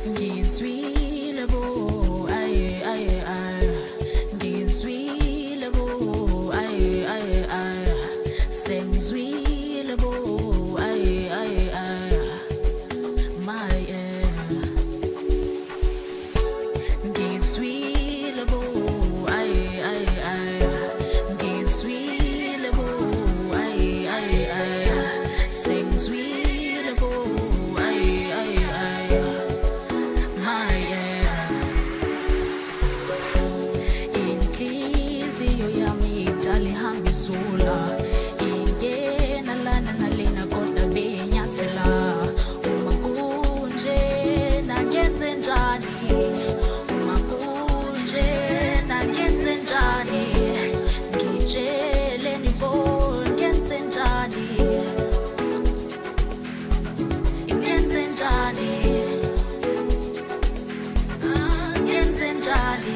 Ngizwile bo, aye aye aye. Ngizwile bo, aye aye aye. Sengizwile bo, aye aye aye. My ngizwile bo, aye aye aye. Ngizwile bo, aye aye aye. Sengizwile bo, aye aye aye. Inhliziyo yami idala ihamba izula, ingena lana nalena kodwa benyathela. Uma kunje nangenze njani, uma kunje nangenze njani, ngitsheleni bo ngenze njani, ngenze njani, ngenze njani.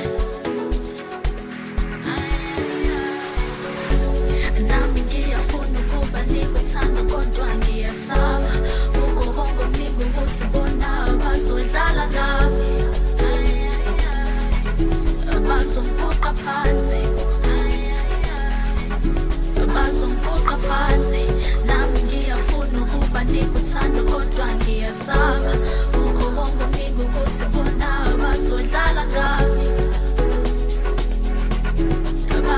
Nami ngiyafuna ukuba nikuthanda kodwa ngiyasaba ukho konke okuningi ukuthi bona bazodlala ngami, bazongibuqa phansi, bazongibuqa phansi. Nami ngiyafuna ukuba nikuthanda kodwa ngiyasaba ukho konke okuningi ukuthi bona bazodlala ngami,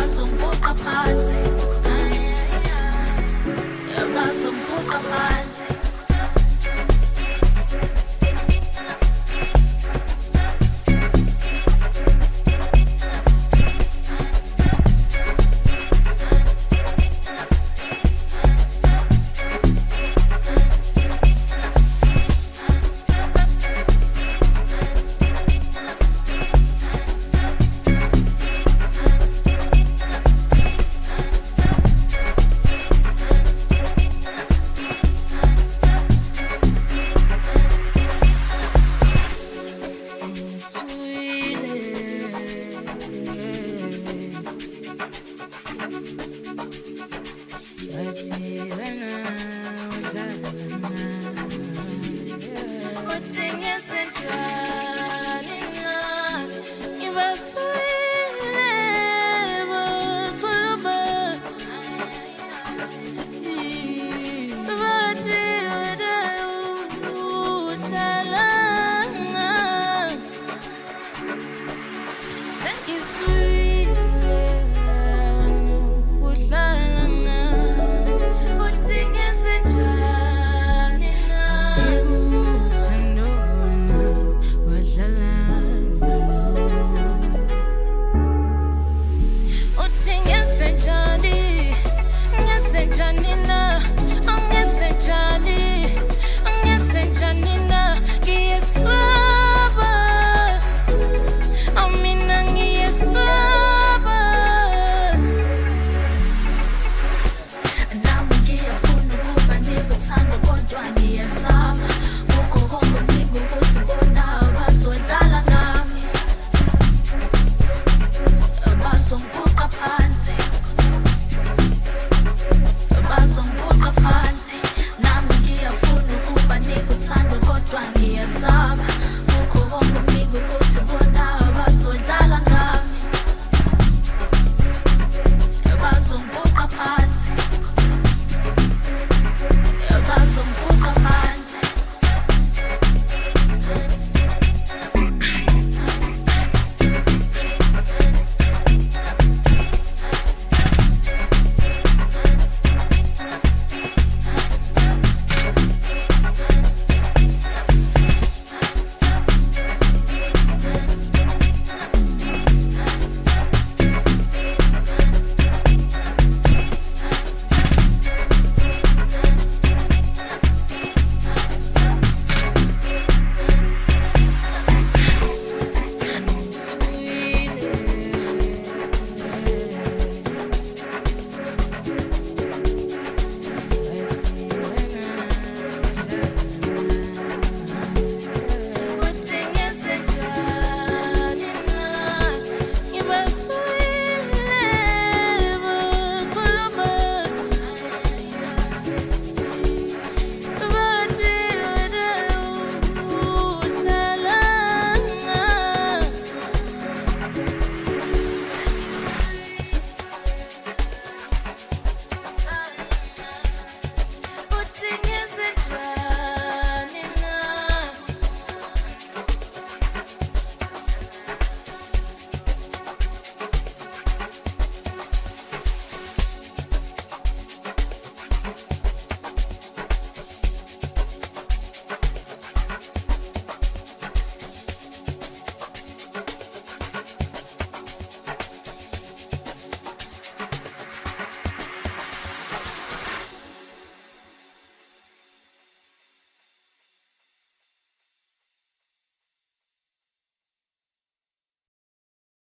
bazongibuqa phansi, bazongibuqa phansi.